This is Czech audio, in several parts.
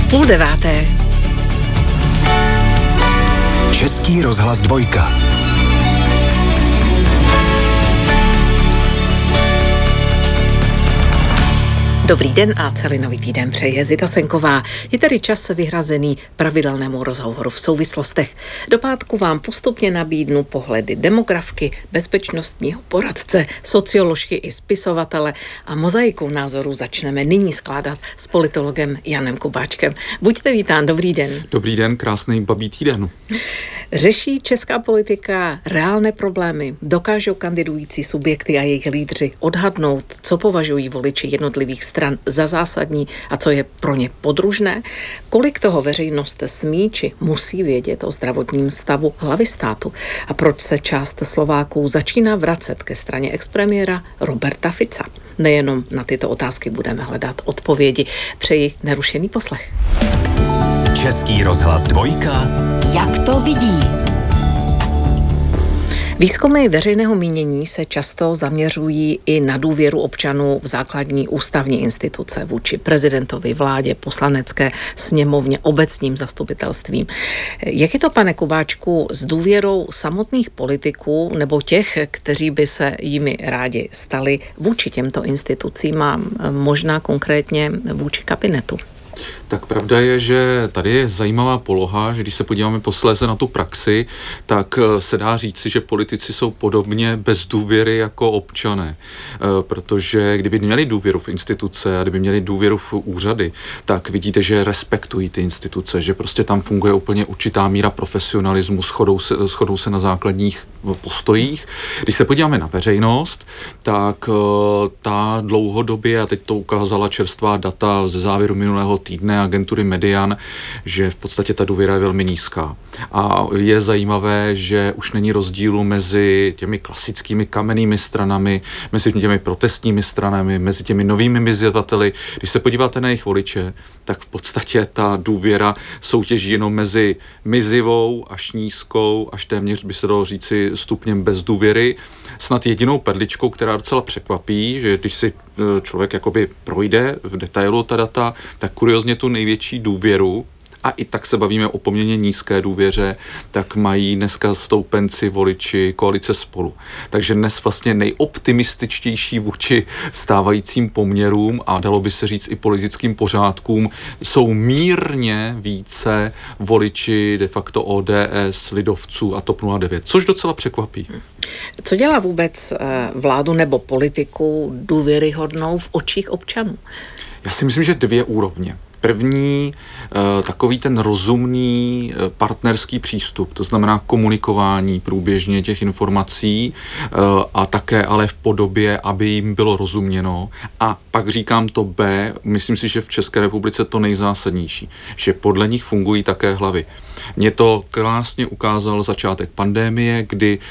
8:30. Český rozhlas 2. Dobrý den a celý nový týden přeje Zita Senková. Je tedy čas vyhrazený pravidelnému rozhovoru v souvislostech. Do pátku vám postupně nabídnu pohledy demografky, bezpečnostního poradce, socioložky i spisovatele a mozaiku názorů začneme nyní skládat s politologem Janem Kubáčkem. Buďte vítán, dobrý den. Dobrý den, krásný babí týden. Řeší česká politika reálné problémy? Dokážou kandidující subjekty a jejich lídři odhadnout, co považují voliči jednotlivých stran za zásadní a co je pro ně podružné? Kolik toho veřejnost smí či musí vědět o zdravotním stavu hlavy státu? A proč se část Slováků začíná vracet ke straně expremiéra Roberta Fica? Nejenom na tyto otázky budeme hledat odpovědi. Přeji nerušený poslech. Český rozhlas 2. Jak to vidí? Výzkumy veřejného mínění se často zaměřují i na důvěru občanů v základní ústavní instituce vůči prezidentovi, vládě, poslanecké sněmovně, obecním zastupitelstvím. Jak je to, pane Kubáčku, s důvěrou samotných politiků nebo těch, kteří by se jimi rádi stali vůči těmto institucím a možná konkrétně vůči kabinetu? Tak pravda je, že tady je zajímavá poloha, že když se podíváme posléze na tu praxi, tak se dá říci, že politici jsou podobně bez důvěry jako občané. Protože kdyby měli důvěru v instituce a kdyby měli důvěru v úřady, tak vidíte, že respektují ty instituce, že prostě tam funguje úplně určitá míra profesionalismu, shodou se na základních postojích. Když se podíváme na veřejnost, tak ta dlouhodobě, a teď to ukázala čerstvá data ze závěru minulého týdne agentury Median, že v podstatě ta důvěra je velmi nízká. A je zajímavé, že už není rozdílu mezi těmi klasickými kamennými stranami, mezi těmi protestními stranami, mezi těmi novými mizivateli. Když se podíváte na jejich voliče, tak v podstatě ta důvěra soutěží jenom mezi mizivou až nízkou, až téměř by se dalo říci stupněm bez důvěry. Snad jedinou perličkou, která docela překvapí, že když si člověk jakoby projde v detailu ta data, tak kuriozně tu největší důvěru, a i tak se bavíme o poměrně nízké důvěře, tak mají dneska stoupenci voliči koalice Spolu. Takže dnes vlastně nejoptimističtější vůči stávajícím poměrům a dalo by se říct i politickým pořádkům jsou mírně více voliči de facto ODS, lidovců a TOP 09, což docela překvapí. Co dělá vůbec vládu nebo politiku důvěryhodnou v očích občanů? Já si myslím, že 2 úrovně. První, takový ten rozumný partnerský přístup, to znamená komunikování průběžně těch informací a také ale v podobě, aby jim bylo rozuměno. A pak říkám to B, myslím si, že v České republice to nejzásadnější, že podle nich fungují také hlavy. Mě to krásně ukázal začátek pandemie, kdy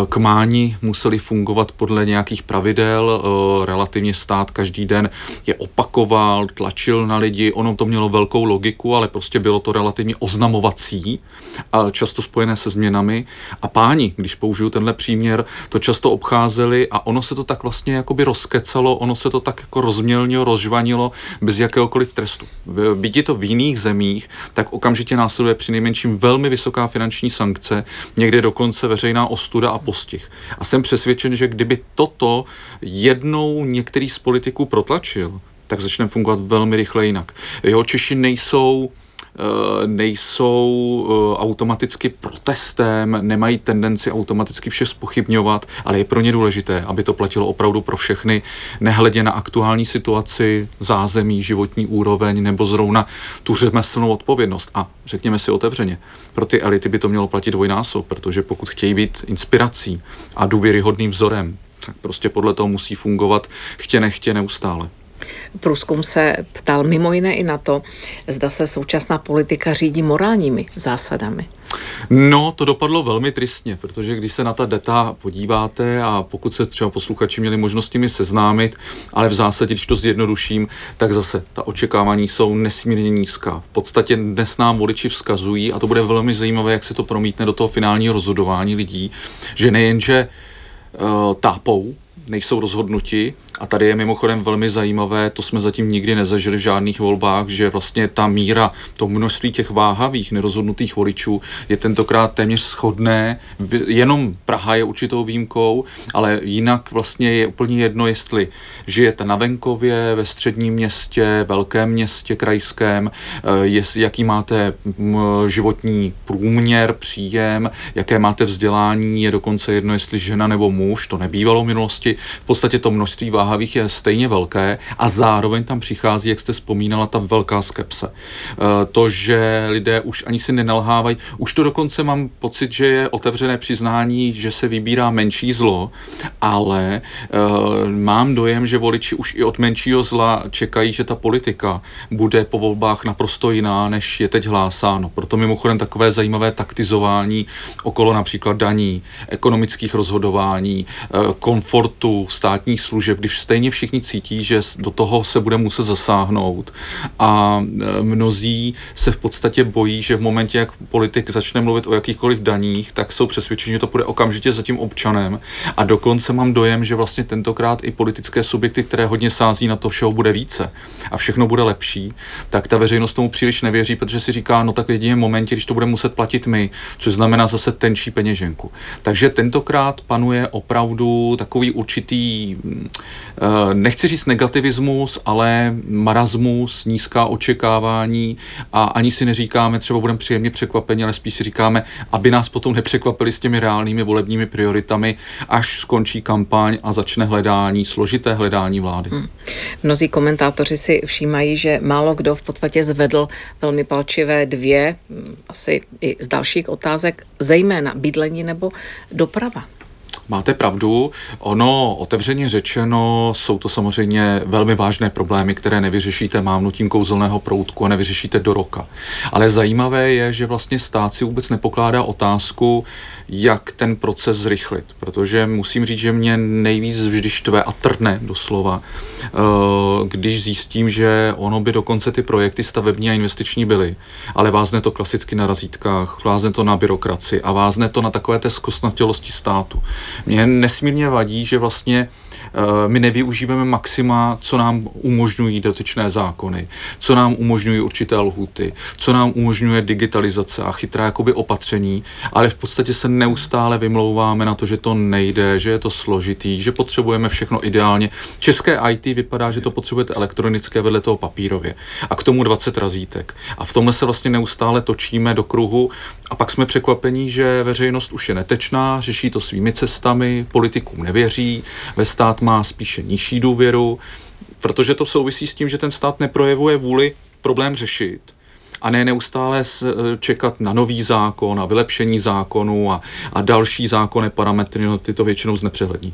kmáni museli fungovat podle nějakých pravidel, relativně stát každý den je opakoval, tlačil na lidi, ono to mělo velkou logiku, ale prostě bylo to relativně oznamovací a často spojené se změnami. A páni, když použiju tenhle příměr, to často obcházeli a ono se to tak vlastně jakoby rozkecalo, ono se to tak jako rozmělnilo, rozžvanilo bez jakéhokoliv trestu. Byť je to v jiných zemích, tak okamžitě následuje přinejmenším velmi vysoká finanční sankce, někde dokonce veřejná ostuda a postih. A jsem přesvědčen, že kdyby toto jednou některý z politiků protlačil, tak začne fungovat velmi rychle jinak. Jeho Češi nejsou automaticky protestem, nemají tendenci automaticky vše zpochybňovat, ale je pro ně důležité, aby to platilo opravdu pro všechny, nehledě na aktuální situaci, zázemí, životní úroveň nebo zrovna tu řemeslnou odpovědnost. A řekněme si otevřeně, pro ty elity by to mělo platit dvojnásob, protože pokud chtějí být inspirací a důvěryhodným vzorem, tak prostě podle toho musí fungovat chtě nechtě neustále. Průzkum se ptal mimo jiné i na to, zda se současná politika řídí morálními zásadami. No, to dopadlo velmi tristně, protože když se na ta data podíváte a pokud se třeba posluchači měli možnost mi seznámit, ale v zásadě, když to zjednoduším, tak zase ta očekávání jsou nesmírně nízká. V podstatě dnes nám voliči vzkazují, a to bude velmi zajímavé, jak se to promítne do toho finálního rozhodování lidí, že nejenže tápou, nejsou rozhodnuti, A tady je mimochodem velmi zajímavé, to jsme zatím nikdy nezažili v žádných volbách, že vlastně ta míra, to množství těch váhavých, nerozhodnutých voličů je tentokrát téměř shodné. Jenom Praha je určitou výjimkou, ale jinak vlastně je úplně jedno, jestli žijete na venkově, ve středním městě, velkém městě, krajském, jaký máte životní průměr, příjem, jaké máte vzdělání, je dokonce jedno, jestli žena nebo muž, to nebývalo v minulosti. V podstatě to množství váhavých je stejně velké a zároveň tam přichází, jak jste vzpomínala, ta velká skepse. To, že lidé už ani si nenalhávají, už to dokonce mám pocit, že je otevřené přiznání, že se vybírá menší zlo, ale mám dojem, že voliči už i od menšího zla čekají, že ta politika bude po volbách naprosto jiná, než je teď hlásáno. Proto mimochodem takové zajímavé taktizování okolo například daní, ekonomických rozhodování, komfortu, státních služeb, když stejně všichni cítí, že do toho se bude muset zasáhnout a mnozí se v podstatě bojí, že v momentě, jak politik začne mluvit o jakýchkoliv daních, tak jsou přesvědčeni, že to bude okamžitě za tím občanem a dokonce mám dojem, že vlastně tentokrát i politické subjekty, které hodně sází na to, všeho bude více a všechno bude lepší, tak ta veřejnost tomu příliš nevěří, protože si říká, no tak v jediném momentě, když to budeme muset platit my, což znamená zase tenčí peněženku. Takže tentokrát panuje opravdu takový určitý, nechci říct negativismus, ale marasmus, nízká očekávání a ani si neříkáme, třeba budeme příjemně překvapeni, ale spíš si říkáme, aby nás potom nepřekvapili s těmi reálnými volebními prioritami, až skončí kampaň a začne složité hledání vlády. Mnozí komentátoři si všímají, že málo kdo v podstatě zvedl velmi palčivé dvě, asi i z dalších otázek, zejména bydlení nebo doprava. Máte pravdu, ono otevřeně řečeno, jsou to samozřejmě velmi vážné problémy, které nevyřešíte mávnutím kouzelného proutku a nevyřešíte do roka. Ale zajímavé je, že vlastně stát si vůbec nepokládá otázku, jak ten proces zrychlit, protože musím říct, že mě nejvíc vždy štve a trhne doslova, když zjistím, že ono by dokonce ty projekty stavební a investiční byly, ale vázne to klasicky na razítkách, vázne to na byrokracii a vázne to na takové té zkostnatělosti státu. Mně nesmírně vadí, že vlastně my nevyužíváme maxima, co nám umožňují dotyčné zákony, co nám umožňují určité lhůty, co nám umožňuje digitalizace a chytrá jakoby opatření, ale v podstatě se neustále vymlouváme na to, že to nejde, že je to složitý, že potřebujeme všechno ideálně. České IT vypadá, že to potřebujete elektronické vedle toho papírově a k tomu 20 razítek. A v tomhle se vlastně neustále točíme do kruhu a pak jsme překvapení, že veřejnost už je netečná, řeší to svými cestami, politikům nevěří, ve stát má spíše nižší důvěru, protože to souvisí s tím, že ten stát neprojevuje vůli problém řešit a ne neustále čekat na nový zákon a vylepšení zákonů a další zákonné parametry, no ty to většinou znepřehlední.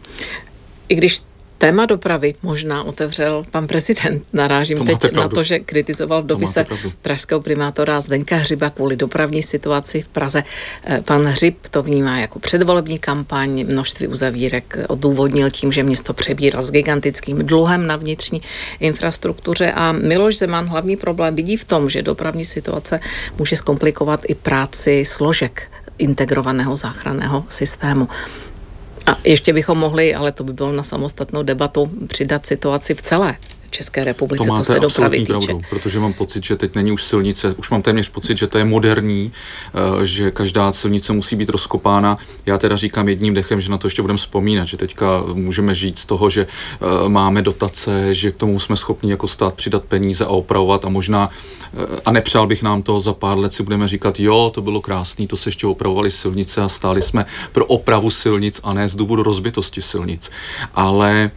I když téma dopravy možná otevřel pan prezident. Narážím teď na to, že kritizoval v dopise pražského primátora Zdeňka Hřiba kvůli dopravní situaci v Praze. Pan Hřib to vnímá jako předvolební kampaň, množství uzavírek odůvodnil tím, že město přebírá s gigantickým dluhem na vnitřní infrastruktuře a Miloš Zeman hlavní problém vidí v tom, že dopravní situace může zkomplikovat i práci složek integrovaného záchranného systému. A ještě bychom mohli, ale to by bylo na samostatnou debatu, přidat situaci v celé České republice, co se dopravy týče. Pravdu, protože mám pocit, že teď není už silnice, už mám téměř pocit, že to je moderní, že každá silnice musí být rozkopána. Já teda říkám jedním dechem, že na to ještě budeme vzpomínat, že teďka můžeme žít z toho, že máme dotace, že k tomu jsme schopni jako stát přidat peníze a opravovat a možná, a nepřál bych nám to, za pár let si budeme říkat, jo, to bylo krásný, to se ještě opravovaly silnice a stáli jsme pro opravu silnic a ne z důvodu rozbitosti silnic. Ale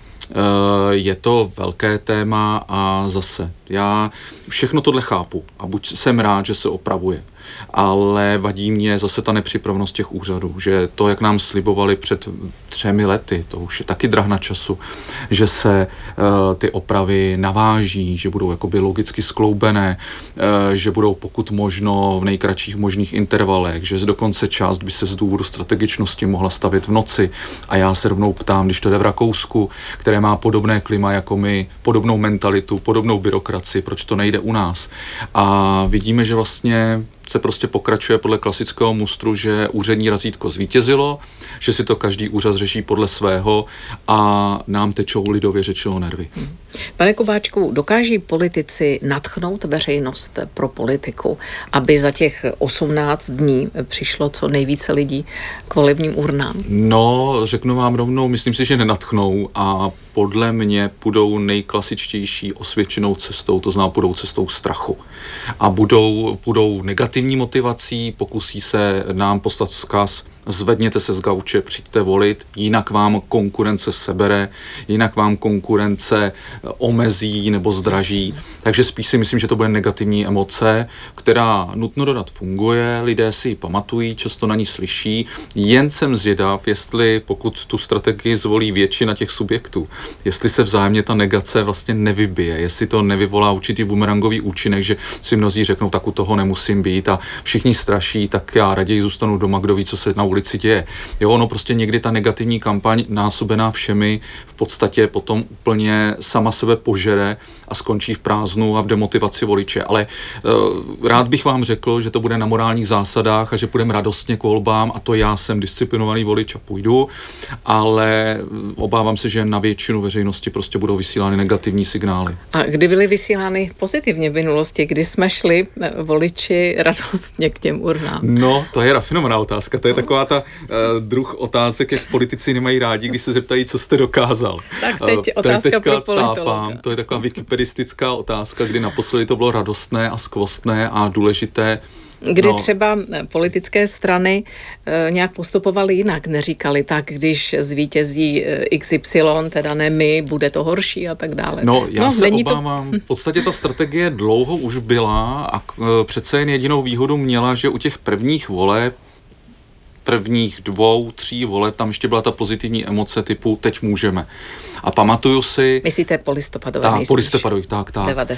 je to velké téma a zase já všechno tohle chápu a buď jsem rád, že se opravuje, ale vadí mě zase ta nepřipravenost těch úřadů, že to, jak nám slibovali před 3 lety, to už je taky drahna času, že se ty opravy naváží, že budou jakoby logicky skloubené, že budou pokud možno v nejkratších možných intervalech, že dokonce část by se z důvodu strategičnosti mohla stavět v noci a já se rovnou ptám, když to jde v Rakousku, které má podobné klima jako my, podobnou mentalitu, podobnou byrokracii, proč to nejde u nás. A vidíme, že vlastně se prostě pokračuje podle klasického mustru, že úřední razítko zvítězilo, že si to každý úřad řeší podle svého a nám tečou lidově řečeno nervy. Pane Kubáčku, dokáží politici nadchnout veřejnost pro politiku, aby za těch 18 dní přišlo co nejvíce lidí k volebním urnám? No, řeknu vám rovnou, myslím si, že nenadchnou a podle mě půjdou nejklasičtější osvědčenou cestou, to znamená půjdou cestou strachu. A budou negativní motivací, pokusí se nám poslat vzkaz, zvedněte se z gauče, přijďte volit, jinak vám konkurence sebere, jinak vám konkurence omezí nebo zdraží. Takže spíš si myslím, že to bude negativní emoce, která nutno dodat funguje, lidé si ji pamatují, často na ní slyší. Jen jsem zvědav, jestli pokud tu strategii zvolí většina těch subjektů, jestli se vzájemně ta negace vlastně nevybije, jestli to nevyvolá určitý bumerangový účinek, že si mnozí řeknou, tak u toho nemusím být a všichni straší, tak já raději zůstanu doma, kdo ví, co se na ulici děje. Jo, ono prostě někdy ta negativní kampaň násobená všemi v podstatě potom úplně sama sebe požere a skončí v prázdnu a v demotivaci voliče. Ale rád bych vám řekl, že to bude na morálních zásadách a že půjdeme radostně k volbám a to já jsem disciplinovaný volič a půjdu, ale obávám se, že na většinu veřejnosti prostě budou vysílány negativní signály. A kdy byly vysílány pozitivně v minulosti, kdy jsme šli voliči radostně k těm urnám? No, to je rafinovaná otázka. To je taková ta druh otázek, jak politici nemají rádi, když se zeptají, co jste dokázal. Tak teď otázka pro politologa. To je taková wikipedistická otázka, kdy naposledy to bylo radostné a skvostné a důležité. Kdy třeba politické strany nějak postupovaly jinak, neříkali tak, když zvítězí XY, teda ne my, bude to horší a tak dále. No, já se obávám. V podstatě ta strategie dlouho už byla a přece jen jedinou výhodu měla, že u těch prvních voleb, prvních 2, 3 voleb, tam ještě byla ta pozitivní emoce typu teď můžeme. A pamatuju si... Myslíte polistopadové nejspíš? Polistopadových, tak.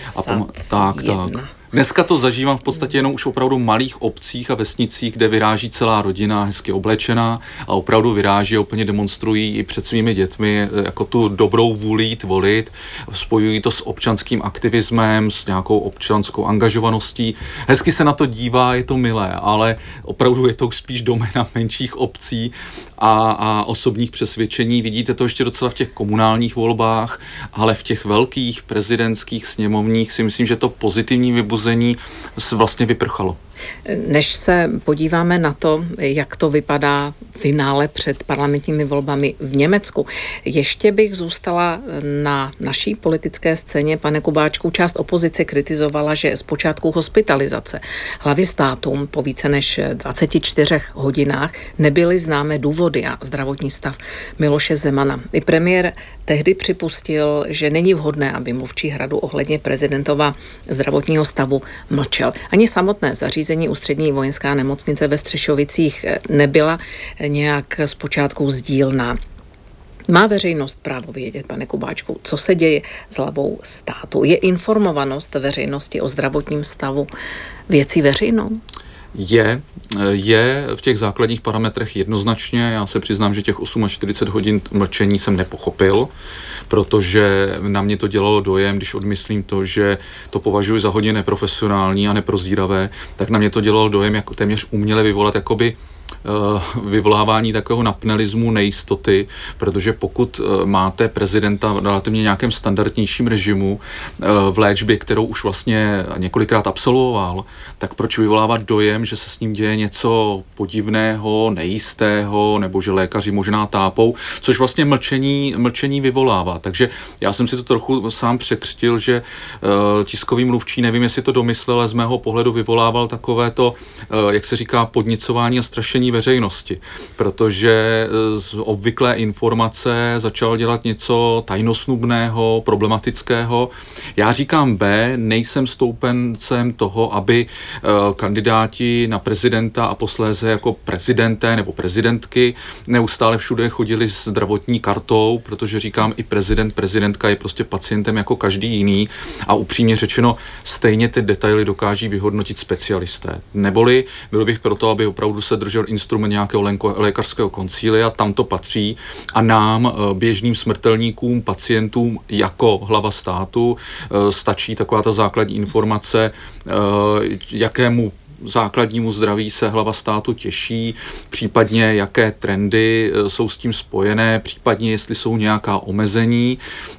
91. Dneska to zažívám v podstatě jenom už opravdu malých obcích a vesnicích, kde vyráží celá rodina hezky oblečená a opravdu vyráží a úplně demonstrují i před svými dětmi jako tu dobrou vůli jít volit, spojují to s občanským aktivismem, s nějakou občanskou angažovaností. Hezky se na to dívá, je to milé, ale opravdu je to spíš doména menších obcí a osobních přesvědčení. Vidíte to ještě docela v těch komunálních volbách, ale v těch velkých prezidentských, sněmovních si myslím, že to pozitivní vybuzení vlastně vyprchalo. Než se podíváme na to, jak to vypadá v finále před parlamentními volbami v Německu, ještě bych zůstala na naší politické scéně. Pane Kubáčku, část opozice kritizovala, že zpočátku hospitalizace hlavy státu po více než 24 hodinách nebyly známé důvody a zdravotní stav Miloše Zemana. I premiér tehdy připustil, že není vhodné, aby mluvčí Hradu ohledně prezidentova zdravotního stavu mlčel. Ani samotné zařízení Ústřední vojenská nemocnice ve Střešovicích nebyla nějak zpočátku sdílná. Má veřejnost právo vědět, pane Kubáčku, co se děje s hlavou státu? Je informovanost veřejnosti o zdravotním stavu věcí veřejnou? Je v těch základních parametrech jednoznačně. Já se přiznám, že těch 48 hodin mlčení jsem nepochopil, protože na mě to dělalo dojem, když odmyslím to, že to považuji za hodně neprofesionální a neprozíravé, tak na mě to dělalo dojem, jako téměř uměle vyvolat jakoby vyvolávání takového napnelismu, nejistoty, protože pokud máte prezidenta v relativně nějakém standardnějším režimu v léčbě, kterou už vlastně několikrát absolvoval, tak proč vyvolávat dojem, že se s ním děje něco podivného, nejistého, nebo že lékaři možná tápou, což vlastně mlčení vyvolává. Takže já jsem si to trochu sám překřtil, že tiskový mluvčí, nevím, jestli to domyslel, ale z mého pohledu vyvolával takovéto, jak se říká, podnicování a strašení veřejnosti, protože z obvyklé informace začal dělat něco tajnosnubného, problematického. Já říkám B, nejsem stoupencem toho, aby kandidáti na prezidenta a posléze jako prezidenté nebo prezidentky neustále všude chodili s zdravotní kartou, protože říkám, i prezidentka je prostě pacientem jako každý jiný a upřímně řečeno, stejně ty detaily dokáží vyhodnotit specialisté. Neboli byl bych proto, aby opravdu se držel instrument nějakého lékařského koncilia, tam to patří a nám, běžným smrtelníkům, pacientům jako hlava státu, stačí taková ta základní informace, jakému základnímu zdraví se hlava státu těší, případně jaké trendy jsou s tím spojené, případně jestli jsou nějaká omezení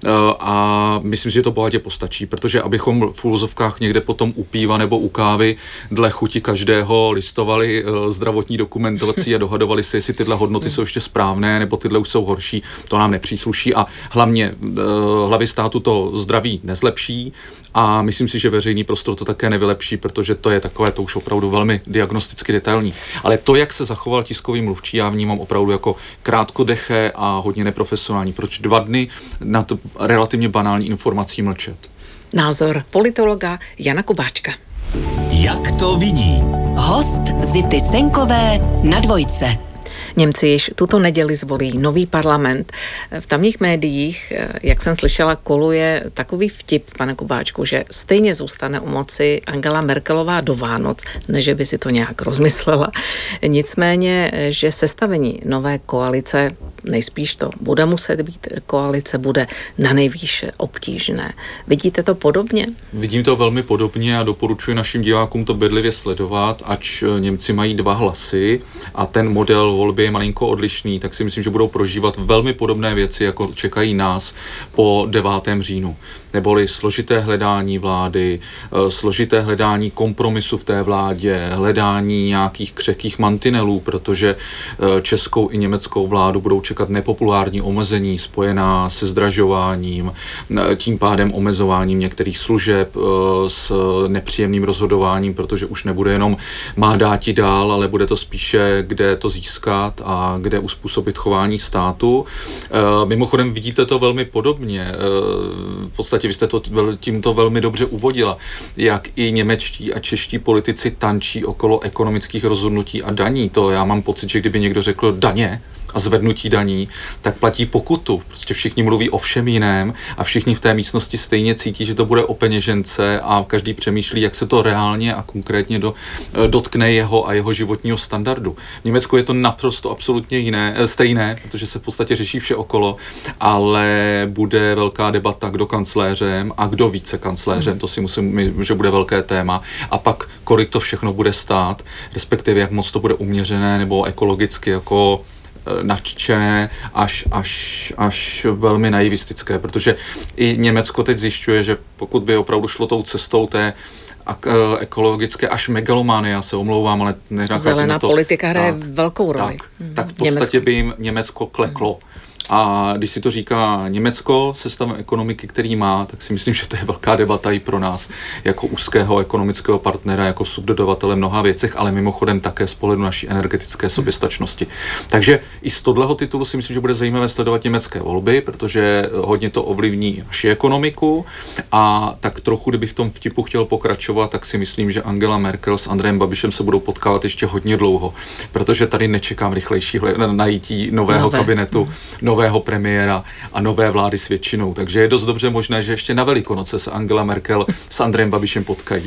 a myslím, že to bohatě postačí, protože abychom v úvozovkách někde potom u piva nebo u kávy dle chuti každého listovali zdravotní dokumentací a dohadovali se, jestli tyhle hodnoty jsou ještě správné nebo tyhle už jsou horší, to nám nepřísluší a hlavně hlavy státu to zdraví nezlepší a myslím si, že veřejný prostor to také nevylepší, protože to je takové, to už opravdu velmi diagnosticky detailní. Ale to, jak se zachoval tiskový mluvčí, já vnímám opravdu jako krátkodeché a hodně neprofesionální. Proč 2 dny nad relativně banální informací mlčet? Názor politologa Jana Kubáčka. Jak to vidí? Host Zity Senkové na Dvojce. Němci již tuto neděli zvolí nový parlament. V tamních médiích, jak jsem slyšela, koluje takový vtip, pane Kubáčku, že stejně zůstane u moci Angela Merkelová do Vánoc, než by si to nějak rozmyslela. Nicméně, že sestavení nové koalice, nejspíš to bude muset být koalice, bude na nejvýš obtížné. Vidíte to podobně? Vidím to velmi podobně a doporučuji našim divákům to bedlivě sledovat, ač Němci mají 2 hlasy a ten model volby je malinko odlišný, tak si myslím, že budou prožívat velmi podobné věci, jako čekají nás po 9. říjnu. Neboli složité hledání vlády, složité hledání kompromisu v té vládě, hledání nějakých křehkých mantinelů, protože českou i německou vládu budou čekat nepopulární omezení spojená se zdražováním, tím pádem omezováním některých služeb, s nepříjemným rozhodováním, protože už nebude jenom má dáti dál, ale bude to spíše, kde to získat a kde uspůsobit chování státu. Mimochodem vidíte to velmi podobně. V podstatě vy jste to tímto velmi dobře uvodila, jak i němečtí a čeští politici tančí okolo ekonomických rozhodnutí a daní. To já mám pocit, že kdyby někdo řekl daně a zvednutí daní, tak platí pokutu. Prostě všichni mluví o všem jiném a všichni v té místnosti stejně cítí, že to bude o peněžence a každý přemýšlí, jak se to reálně a konkrétně dotkne jeho a jeho životního standardu. V Německu je to naprosto absolutně stejné, protože se v podstatě řeší vše okolo, ale bude velká debata, kdo kancléřem a kdo vicekancléřem, to si myslím, že bude velké téma. A pak, kolik to všechno bude stát, respektive jak moc to bude uměřené nebo ekologicky jako nadšené až velmi naivistické, protože i Německo teď zjišťuje, že pokud by opravdu šlo tou cestou té ekologické až megalomány, já se omlouvám, ale zelená politika hraje velkou roli. Tak v podstatě by jim Německo kleklo. A když si to říká Německo se stavem ekonomiky, který má, tak si myslím, že to je velká debata i pro nás jako úzkého ekonomického partnera, jako subdodavatele mnoha věcech, ale mimochodem také z pohledu naší energetické soběstačnosti. Takže i z tohoto titulu si myslím, že bude zajímavé sledovat německé volby, protože hodně to ovlivní naši ekonomiku a tak trochu, kdybych v tom vtipu chtěl pokračovat, tak si myslím, že Angela Merkel s Andrejem Babišem se budou potkávat ještě hodně dlouho, protože tady nečekám rychlejší najítí nového kabinetu, nového premiéra a nové vlády s většinou. Takže je dost dobře možné, že ještě na Velikonoce se Angela Merkel s Andrejem Babišem potkají.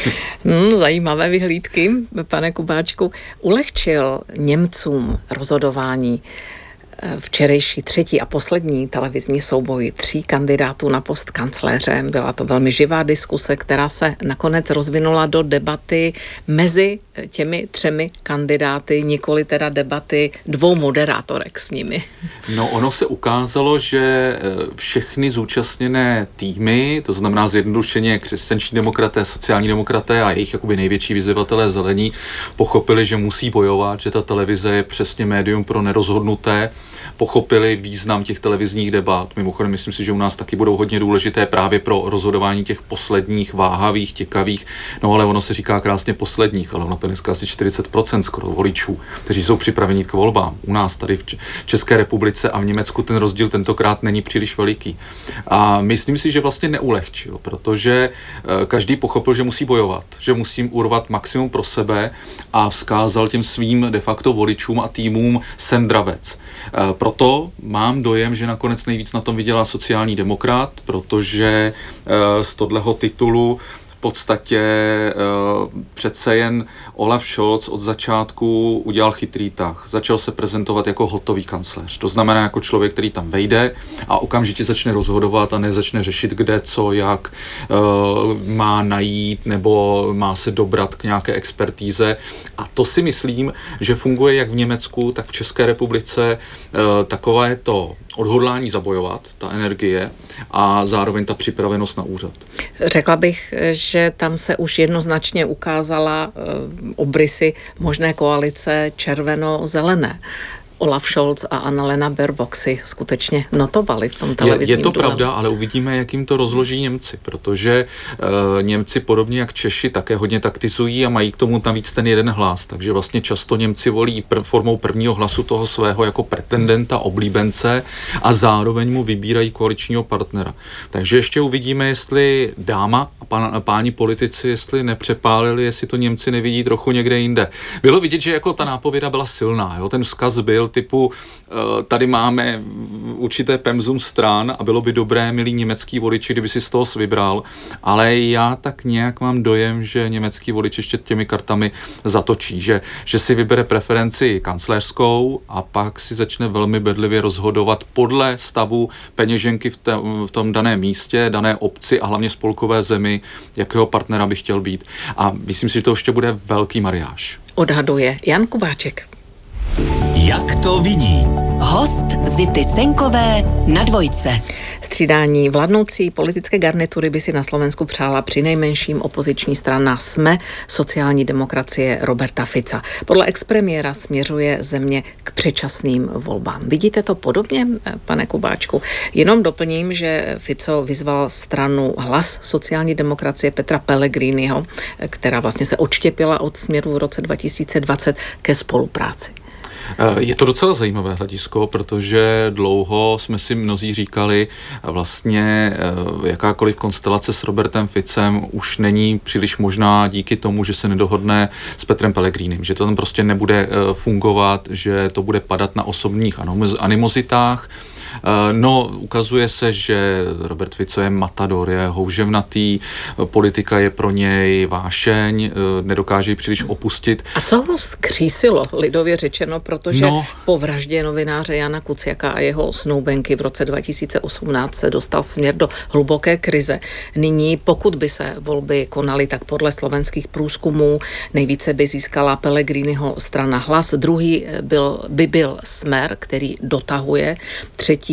Zajímavé vyhlídky, pane Kubáčku. Ulehčil Němcům rozhodování včerejší 3. a poslední televizní souboj 3 kandidátů na post kancléře. Byla to velmi živá diskuse, která se nakonec rozvinula do debaty mezi těmi 3 kandidáty, nikoli teda debaty 2 moderátorek s nimi. No, ono se ukázalo, že všechny zúčastněné týmy, to znamená zjednodušeně křesťanští demokraté, sociální demokraté a jejich jakoby největší vyzývatelé zelení, pochopili, že musí bojovat, že ta televize je přesně médium pro nerozhodnuté, pochopili význam těch televizních debat. Mimochodem, myslím si, že u nás taky budou hodně důležité právě pro rozhodování těch posledních, váhavých, těkavých, no ale ono se říká krásně posledních, ale ono to dneska asi 40% skoro voličů, kteří jsou připraveni k volbám. U nás tady v České republice a v Německu ten rozdíl tentokrát není příliš veliký. A myslím si, že vlastně neulehčil, protože každý pochopil, že musí bojovat, že musí urvat maximum pro sebe a vzkázal těm svým de facto voličům a týmům jsem dravec. Proto mám dojem, že nakonec nejvíc na tom vydělá sociální demokrat, protože z tohoto titulu podstatě přece jen Olaf Scholz od začátku udělal chytrý tah. Začal se prezentovat jako hotový kancléř. To znamená jako člověk, který tam vejde a okamžitě začne rozhodovat a nezačne řešit, kde, co, jak má najít nebo má se dobrat k nějaké expertíze. A to si myslím, že funguje jak v Německu, tak v České republice. Takové to odhodlání zabojovat, ta energie a zároveň ta připravenost na úřad. Řekla bych, že tam se už jednoznačně ukázala obrysy možné koalice červeno-zelené. Olaf Scholz a Annalena Baerbock si skutečně notovali v tom televizním Je to duelu. pravda, ale uvidíme, jak jim to rozloží Němci, protože Němci podobně jak Češi také hodně taktizují a mají k tomu navíc ten jeden hlas, takže vlastně často Němci volí formou prvního hlasu toho svého jako pretendenta, oblíbence a zároveň mu vybírají koaličního partnera. Takže ještě uvidíme, jestli dáma a páni politici, jestli nepřepálili, jestli to Němci nevidí trochu někde jinde. Bylo vidět, že jako ta nápověda byla silná, jo? Ten vzkaz byl typu, tady máme určité pemzum stran a bylo by dobré, milí německý voliči, kdyby si z toho vybral, ale já tak nějak mám dojem, že německý volič ještě těmi kartami zatočí, že si vybere preferenci kancléřskou a pak si začne velmi bedlivě rozhodovat podle stavu peněženky v tom daném místě, dané obci a hlavně spolkové zemi, jakého partnera by chtěl být. A myslím si, že to ještě bude velký mariáž. Odhaduje Jan Kubáček. Jak to vidí? Host Zity Senkové na Dvojce. Střídání vládnoucí politické garnitury by si na Slovensku přála přinejmenším opoziční strana SME, sociální demokracie Roberta Fica. Podle expremiéra směřuje země k předčasným volbám. Vidíte to podobně, pane Kubáčku? Jenom doplním, že Fico vyzval stranu Hlas sociální demokracie Petra Pellegriniho, která vlastně se odštěpila od Směru v roce 2020 ke spolupráci. Je to docela zajímavé hledisko, protože dlouho jsme si mnozí říkali, vlastně jakákoliv konstelace s Robertem Ficem už není příliš možná díky tomu, že se nedohodne s Petrem Pellegrinem, že to tam prostě nebude fungovat, že to bude padat na osobních animozitách. No, ukazuje se, že Robert Fico je matador, je houževnatý, politika je pro něj vášeň, nedokáže ji příliš opustit. A co ho vzkřísilo, lidově řečeno, protože po vraždě novináře Jana Kuciaka a jeho snoubenky v roce 2018 se dostal směr do hluboké krize. Nyní, pokud by se volby konaly, tak podle slovenských průzkumů nejvíce by získala Pellegriniho strana Hlas, druhý by byl Smer, který dotahuje, třetí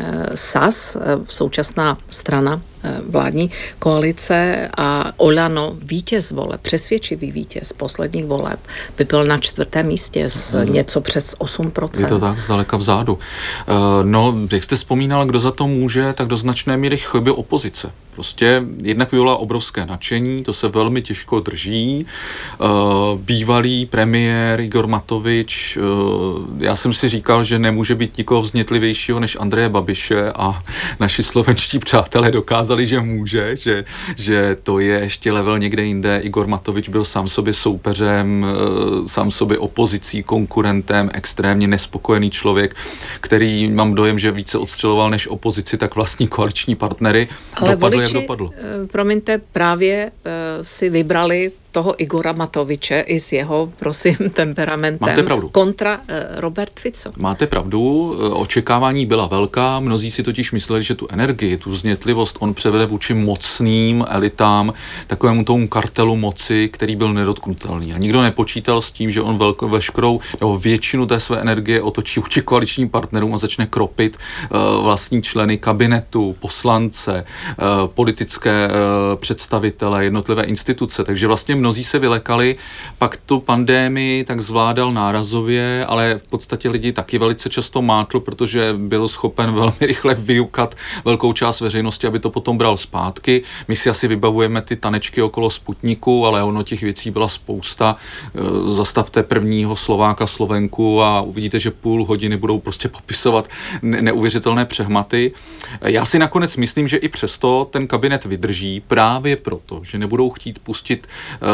SAS, současná strana vládní koalice, a Olano, vítěz voleb, přesvědčivý vítěz posledních voleb, by byl na 4. místě s něco přes 8%. Je to tak, zdaleka vzadu. No, jak jste vzpomínal, kdo za to může, tak do značné míry chyby opozice. Prostě jednak vyvolá obrovské nadšení, to se velmi těžko drží. Bývalý premiér Igor Matovič, já jsem si říkal, že nemůže být nikoho vznětlivějšího než Andreje Babiše a naši slovenští přátelé dokázali, že může, že to je ještě level někde jinde. Igor Matovič byl sám sobě soupeřem, sám sobě opozicí, konkurentem, extrémně nespokojený člověk, který mám dojem, že více odstřeloval než opozici, tak vlastní koaliční partnery. Ale dopadl, voliči, jak dopadl. Promiňte, právě si vybrali toho Igora Matoviče i s jeho, prosím, temperamentem. Máte pravdu. Kontra Robert Fico. Máte pravdu, očekávání byla velká, mnozí si totiž mysleli, že tu energii, tu vznětlivost on převede vůči mocným elitám, takovému tomu kartelu moci, který byl nedotknutelný. A nikdo nepočítal s tím, že on veškerou nebo většinu té své energie otočí vůči koaličním partnerům a začne kropit vlastní členy kabinetu, poslance, politické představitele, jednotlivé instituce. Takže vlastně mnozí se vylekali, pak tu pandémii tak zvládal nárazově, ale v podstatě lidi taky velice často mátl, protože byl schopen velmi rychle vyukat velkou část veřejnosti, aby to potom bral zpátky. My si asi vybavujeme ty tanečky okolo Sputniku, ale ono těch věcí byla spousta. Zastavte prvního Slováka, Slovenku a uvidíte, že půl hodiny budou prostě popisovat neuvěřitelné přehmaty. Já si nakonec myslím, že i přesto ten kabinet vydrží právě proto, že nebudou chtít pustit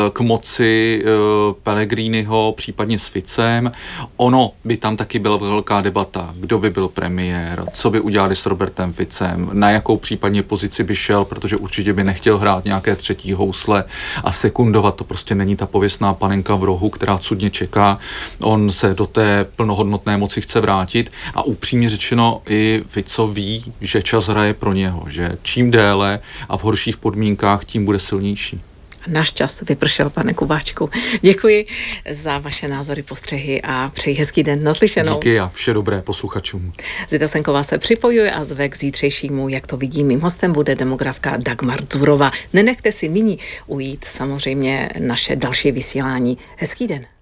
k moci Pellegriniho, případně s Ficem. Ono by tam taky byla velká debata, kdo by byl premiér, co by udělali s Robertem Ficem, na jakou případně pozici by šel, protože určitě by nechtěl hrát nějaké třetí housle a sekundovat, to prostě není ta pověstná panenka v rohu, která cudně čeká. On se do té plnohodnotné moci chce vrátit a upřímně řečeno i Fico ví, že čas hraje pro něho, že čím déle a v horších podmínkách, tím bude silnější. Náš čas vypršel, pane Kubáčku. Děkuji za vaše názory, postřehy a přeji hezký den. Naslyšenou. Díky a vše dobré posluchačům. Zita Senková se připojuje a zve k zítřejšímu, jak to vidím. Mým hostem bude demografka Dagmar Dzurová. Nenechte si nyní ujít samozřejmě naše další vysílání. Hezký den.